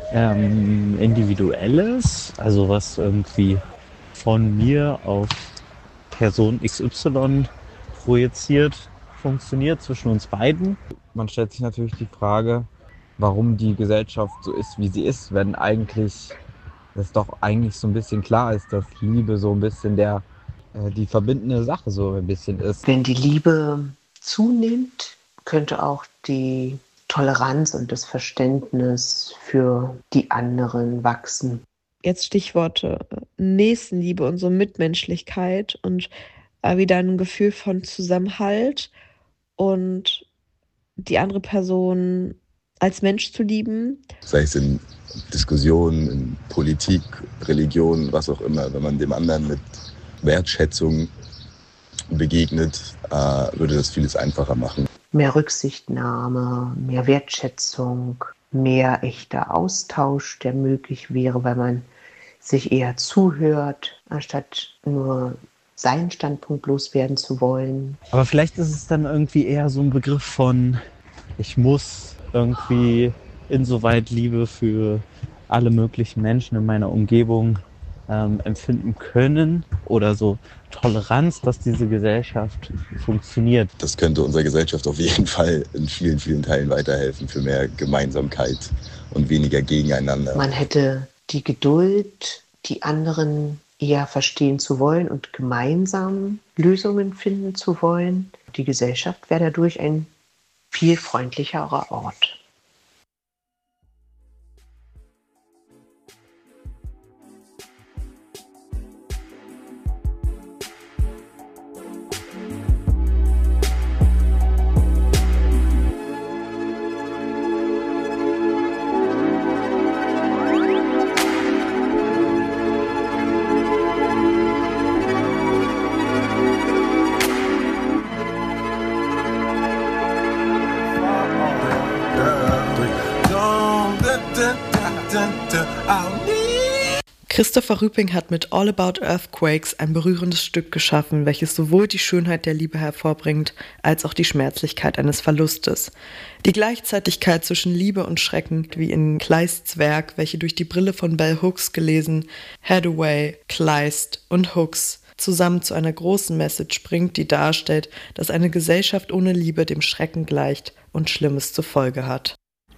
ähm, individuelles, also was irgendwie von mir auf Person X Y projiziert funktioniert zwischen uns beiden. Man stellt sich natürlich die Frage, warum die Gesellschaft so ist, wie sie ist, wenn eigentlich es doch eigentlich so ein bisschen klar ist, dass Liebe so ein bisschen der äh, die verbindende Sache so ein bisschen ist. Wenn die Liebe zunimmt, könnte auch die Toleranz und das Verständnis für die anderen wachsen. Jetzt Stichworte Nächstenliebe und so Mitmenschlichkeit und äh, wieder ein Gefühl von Zusammenhalt und die andere Person als Mensch zu lieben. Sei es in Diskussionen, in Politik, Religion, was auch immer. Wenn man dem anderen mit Wertschätzung begegnet, äh, würde das vieles einfacher machen. Mehr Rücksichtnahme, mehr Wertschätzung, mehr echter Austausch, der möglich wäre, weil man sich eher zuhört, anstatt nur seinen Standpunkt loswerden zu wollen. Aber vielleicht ist es dann irgendwie eher so ein Begriff von, ich muss irgendwie insoweit Liebe für alle möglichen Menschen in meiner Umgebung ähm, empfinden können oder so Toleranz, dass diese Gesellschaft funktioniert. Das könnte unserer Gesellschaft auf jeden Fall in vielen, vielen Teilen weiterhelfen für mehr Gemeinsamkeit und weniger gegeneinander. Man hätte die Geduld, die anderen eher verstehen zu wollen und gemeinsam Lösungen finden zu wollen. Die Gesellschaft wäre dadurch ein viel freundlicherer Ort. Down. Christopher Rüping hat mit All About Earthquakes ein berührendes Stück geschaffen, welches sowohl die Schönheit der Liebe hervorbringt, als auch die Schmerzlichkeit eines Verlustes. Die Gleichzeitigkeit zwischen Liebe und Schrecken, wie in Kleists Werk, welche durch die Brille von Bell Hooks gelesen, Hathaway, Kleist und Hooks zusammen zu einer großen Message bringt, die darstellt, dass eine Gesellschaft ohne Liebe dem Schrecken gleicht und Schlimmes zur Folge hat.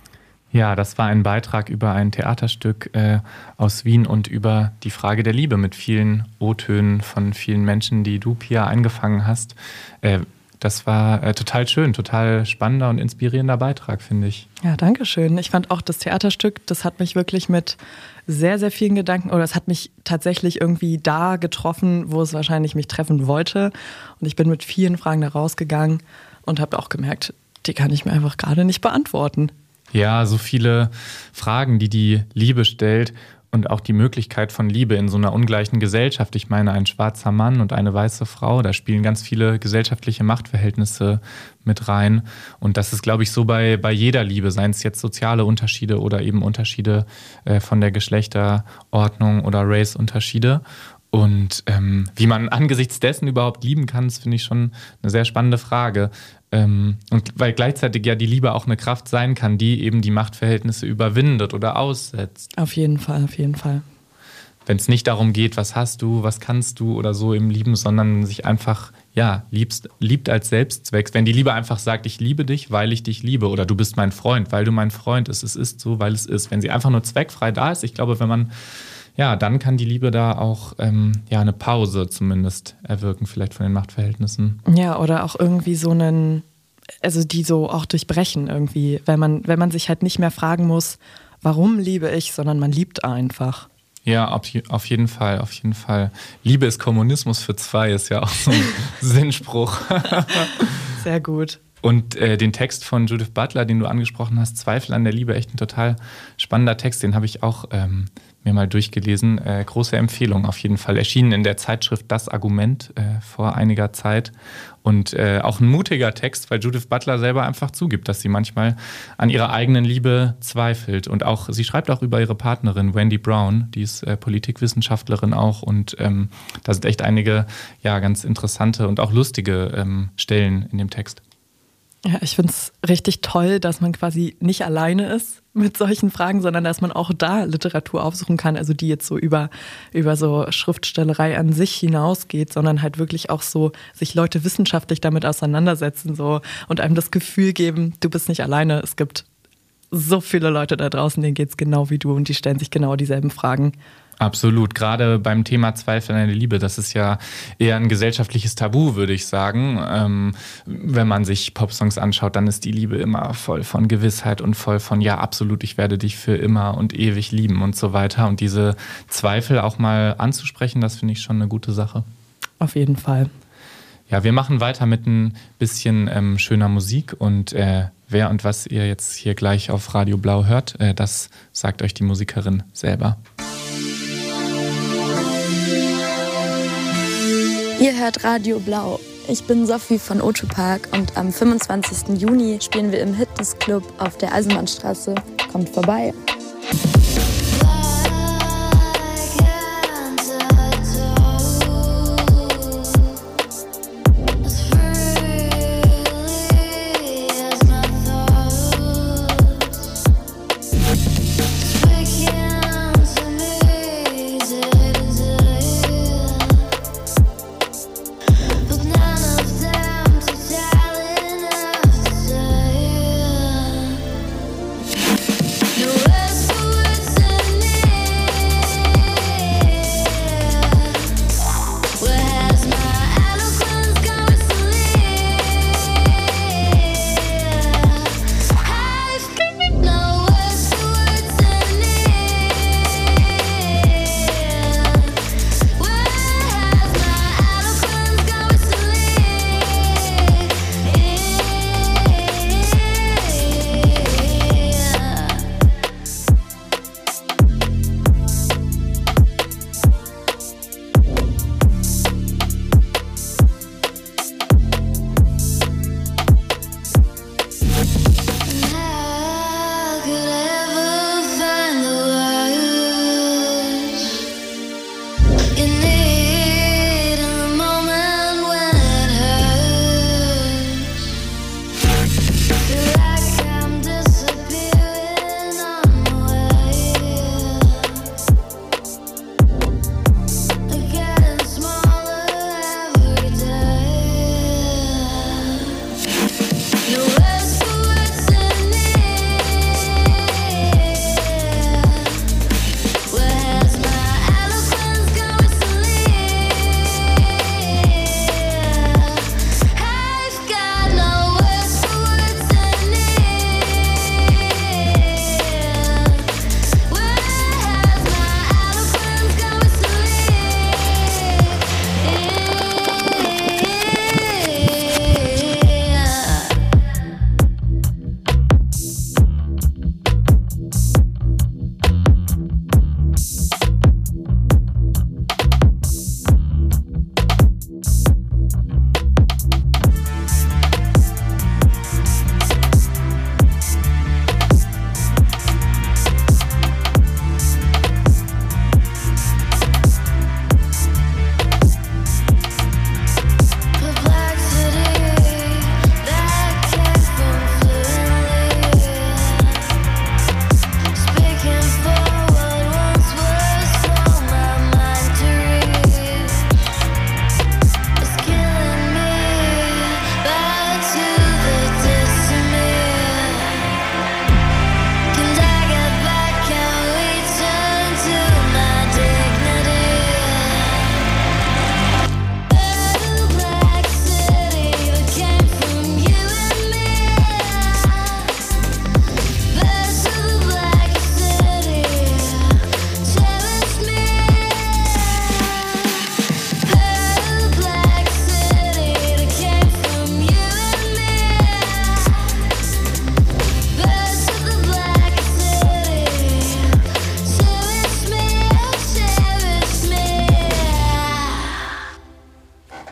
Ja, das war ein Beitrag über ein Theaterstück äh, aus Wien und über die Frage der Liebe mit vielen O-Tönen von vielen Menschen, die du, Pia, eingefangen hast. Äh, das war äh, total schön, total spannender und inspirierender Beitrag, finde ich. Ja, danke schön. Ich fand auch das Theaterstück, das hat mich wirklich mit sehr, sehr vielen Gedanken, oder es hat mich tatsächlich irgendwie da getroffen, wo es wahrscheinlich mich treffen wollte. Und ich bin mit vielen Fragen da rausgegangen und habe auch gemerkt, die kann ich mir einfach gerade nicht beantworten. Ja, so viele Fragen, die die Liebe stellt und auch die Möglichkeit von Liebe in so einer ungleichen Gesellschaft. Ich meine, ein schwarzer Mann und eine weiße Frau, da spielen ganz viele gesellschaftliche Machtverhältnisse mit rein. Und das ist, glaube ich, so bei, bei jeder Liebe, seien es jetzt soziale Unterschiede oder eben Unterschiede äh, von der Geschlechterordnung oder Race-Unterschiede. Und ähm, wie man angesichts dessen überhaupt lieben kann, das finde ich schon eine sehr spannende Frage. Ähm, und weil gleichzeitig ja die Liebe auch eine Kraft sein kann, die eben die Machtverhältnisse überwindet oder aussetzt. Auf jeden Fall, auf jeden Fall. Wenn es nicht darum geht, was hast du, was kannst du oder so im Lieben, sondern sich einfach, ja, liebst, liebt als Selbstzweck. Wenn die Liebe einfach sagt, ich liebe dich, weil ich dich liebe, oder du bist mein Freund, weil du mein Freund bist, es ist so, weil es ist. Wenn sie einfach nur zweckfrei da ist, ich glaube, wenn man Ja, dann kann die Liebe da auch ähm, ja, eine Pause zumindest erwirken, vielleicht von den Machtverhältnissen. Ja, oder auch irgendwie so einen, also die so auch durchbrechen irgendwie, wenn man, wenn man sich halt nicht mehr fragen muss, warum liebe ich, sondern man liebt einfach. Ja, auf, auf jeden Fall, auf jeden Fall. Liebe ist Kommunismus für zwei, ist ja auch so ein Sinnspruch. Sehr gut. Und äh, den Text von Judith Butler, den du angesprochen hast, Zweifel an der Liebe, echt ein total spannender Text, den habe ich auch ähm, mir mal durchgelesen. Äh, große Empfehlung auf jeden Fall. Erschienen in der Zeitschrift Das Argument äh, vor einiger Zeit. Und äh, auch ein mutiger Text, weil Judith Butler selber einfach zugibt, dass sie manchmal an ihrer eigenen Liebe zweifelt. Und auch, sie schreibt auch über ihre Partnerin Wendy Brown, die ist äh, Politikwissenschaftlerin auch. Und ähm, da sind echt einige ja, ganz interessante und auch lustige ähm, Stellen in dem Text. Ja, ich finde es richtig toll, dass man quasi nicht alleine ist mit solchen Fragen, sondern dass man auch da Literatur aufsuchen kann, also die jetzt so über, über so Schriftstellerei an sich hinausgeht, sondern halt wirklich auch so sich Leute wissenschaftlich damit auseinandersetzen so und einem das Gefühl geben, du bist nicht alleine, es gibt so viele Leute da draußen, denen geht's genau wie du und die stellen sich genau dieselben Fragen. Absolut, gerade beim Thema Zweifel an der Liebe, das ist ja eher ein gesellschaftliches Tabu, würde ich sagen. Ähm, wenn man sich Popsongs anschaut, dann ist die Liebe immer voll von Gewissheit und voll von, ja absolut, ich werde dich für immer und ewig lieben und so weiter. Und diese Zweifel auch mal anzusprechen, das finde ich schon eine gute Sache. Auf jeden Fall. Ja, wir machen weiter mit ein bisschen ähm, schöner Musik und äh, wer und was ihr jetzt hier gleich auf Radio Blau hört, äh, das sagt euch die Musikerin selber. Ihr hört Radio Blau. Ich bin Sophie von Ocho Park und am fünfundzwanzigsten Juni spielen wir im Fitnessclub auf der Eisenbahnstraße. Kommt vorbei. No way.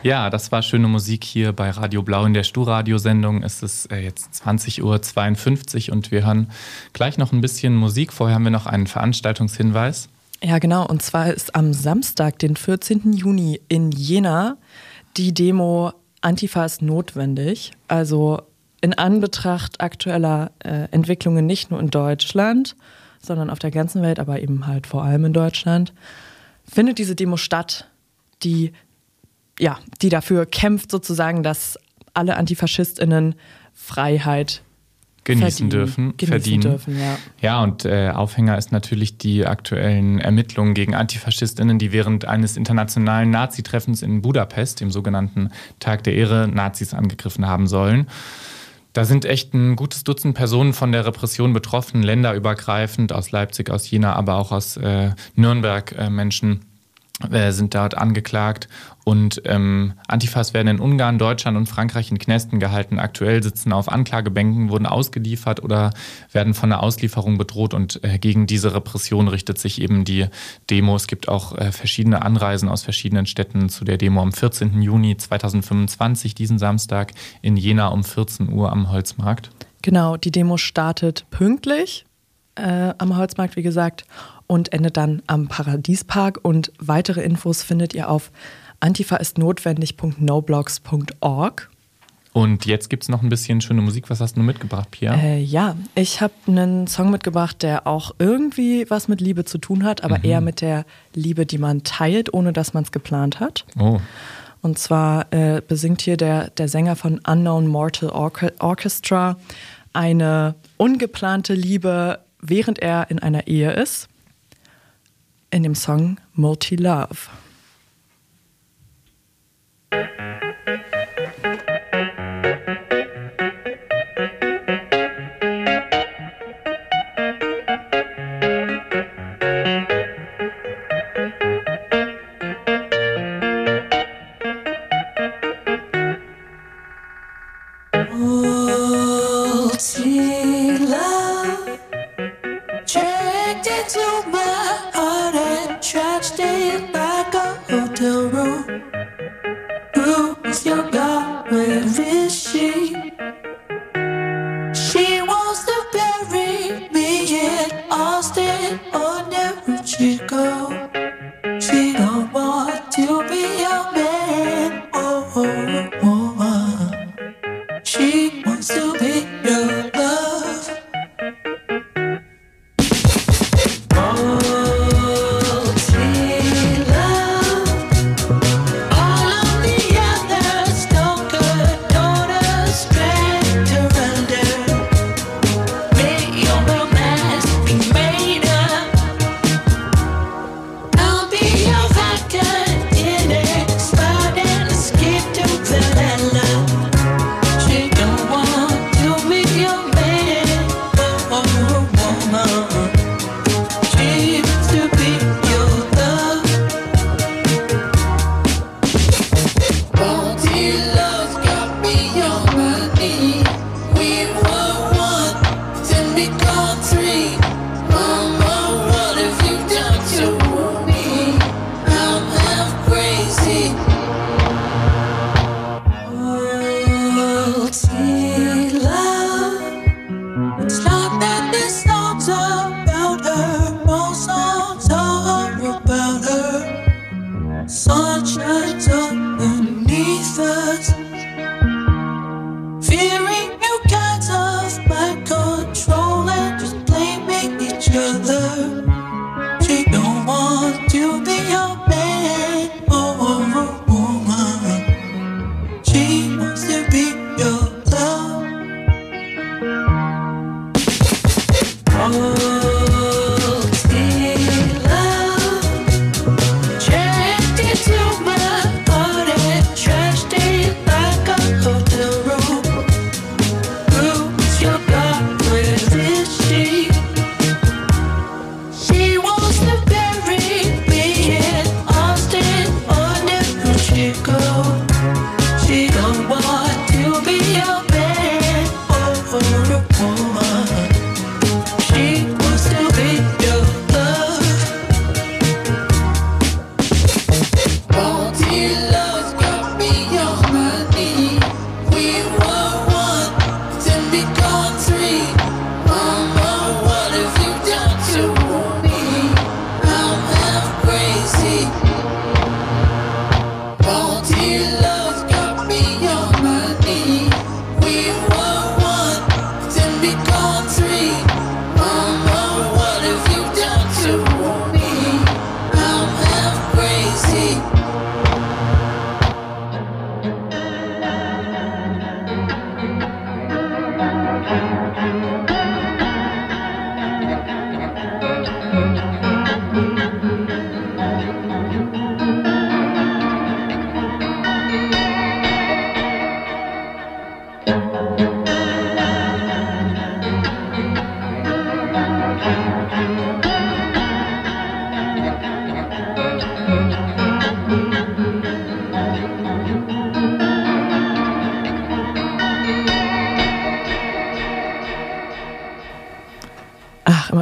Ja, das war schöne Musik hier bei Radio Blau in der Stu-Radio-Sendung. Es ist äh, jetzt zwanzig Uhr zweiundfünfzig und wir hören gleich noch ein bisschen Musik. Vorher haben wir noch einen Veranstaltungshinweis. Ja, genau. Und zwar ist am Samstag, den vierzehnten Juni in Jena, die Demo Antifa ist notwendig. Also in Anbetracht aktueller äh, Entwicklungen nicht nur in Deutschland, sondern auf der ganzen Welt, aber eben halt vor allem in Deutschland, findet diese Demo statt, die, ja, die dafür kämpft sozusagen, dass alle AntifaschistInnen Freiheit genießen verdienen, dürfen, genießen verdienen. dürfen, ja. Ja, und äh, Aufhänger ist natürlich die aktuellen Ermittlungen gegen AntifaschistInnen, die während eines internationalen Nazi-Treffens in Budapest, dem sogenannten Tag der Ehre, Nazis angegriffen haben sollen. Da sind echt ein gutes Dutzend Personen von der Repression betroffen, länderübergreifend, aus Leipzig, aus Jena, aber auch aus äh, Nürnberg äh, Menschen äh, sind dort angeklagt. Und ähm, Antifas werden in Ungarn, Deutschland und Frankreich in Knästen gehalten. Aktuell sitzen auf Anklagebänken, wurden ausgeliefert oder werden von einer Auslieferung bedroht. Und äh, gegen diese Repression richtet sich eben die Demo. Es gibt auch äh, verschiedene Anreisen aus verschiedenen Städten zu der Demo am vierzehnten Juni zweitausendfünfundzwanzig, diesen Samstag in Jena um vierzehn Uhr am Holzmarkt. Genau, die Demo startet pünktlich äh, am Holzmarkt, wie gesagt, und endet dann am Paradiespark. Und weitere Infos findet ihr auf antifaistnotwendig punkt noblogs punkt org. Und jetzt gibt es noch ein bisschen schöne Musik. Was hast du mitgebracht, Pia? Äh, ja, ich habe einen Song mitgebracht, der auch irgendwie was mit Liebe zu tun hat, aber mhm. eher mit der Liebe, die man teilt, ohne dass man es geplant hat. Oh. Und zwar äh, besingt hier der, der Sänger von Unknown Mortal Orche- Orchestra eine ungeplante Liebe, während er in einer Ehe ist, in dem Song Multi-Love.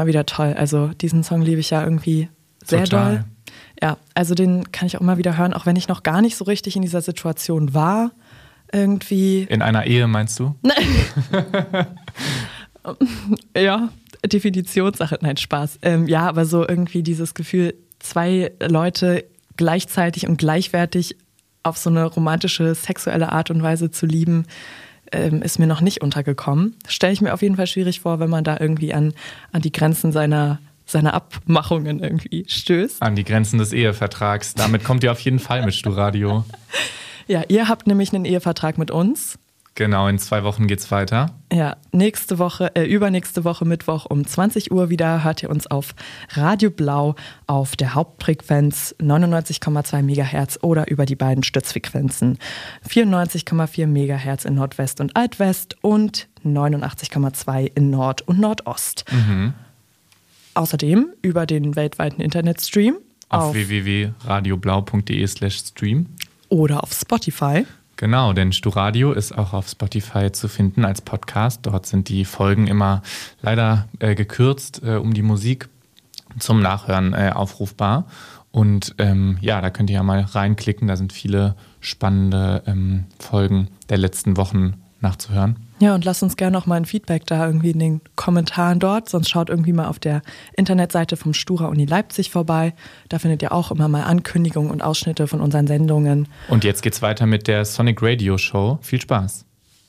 wieder toll. Also diesen Song liebe ich ja irgendwie sehr Total. doll. Ja, also den kann ich auch immer wieder hören, auch wenn ich noch gar nicht so richtig in dieser Situation war. Irgendwie. In einer Ehe, meinst du? Ja, Definitionssache, nein, Spaß. Ähm, ja, aber so irgendwie dieses Gefühl, zwei Leute gleichzeitig und gleichwertig auf so eine romantische, sexuelle Art und Weise zu lieben, ähm, ist mir noch nicht untergekommen. Stelle ich mir auf jeden Fall schwierig vor, wenn man da irgendwie an, an die Grenzen seiner, seiner Abmachungen irgendwie stößt. An die Grenzen des Ehevertrags. Damit kommt ihr auf jeden Fall mit Sturadio. Ja, ihr habt nämlich einen Ehevertrag mit uns. Genau, in zwei Wochen geht's weiter. Ja, nächste Woche, äh, übernächste Woche Mittwoch um zwanzig Uhr wieder hört ihr uns auf Radio Blau auf der Hauptfrequenz neunundneunzig Komma zwei Megahertz oder über die beiden Stützfrequenzen vierundneunzig Komma vier Megahertz in Nordwest und Altwest und neunundachtzig Komma zwei in Nord und Nordost. Mhm. Außerdem über den weltweiten Internetstream Auf, auf w w w punkt radioblau punkt de slash stream oder auf Spotify. Genau, denn Sturadio ist auch auf Spotify zu finden als Podcast. Dort sind die Folgen immer leider äh, gekürzt, äh, um die Musik zum Nachhören äh, aufrufbar. Und ähm, ja, da könnt ihr ja mal reinklicken. Da sind viele spannende ähm, Folgen der letzten Wochen nachzuhören. Ja, und lasst uns gerne auch mal ein Feedback da irgendwie in den Kommentaren dort. Sonst schaut irgendwie mal auf der Internetseite vom Stura Uni Leipzig vorbei. Da findet ihr auch immer mal Ankündigungen und Ausschnitte von unseren Sendungen. Und jetzt geht's weiter mit der Sonic Radio Show. Viel Spaß.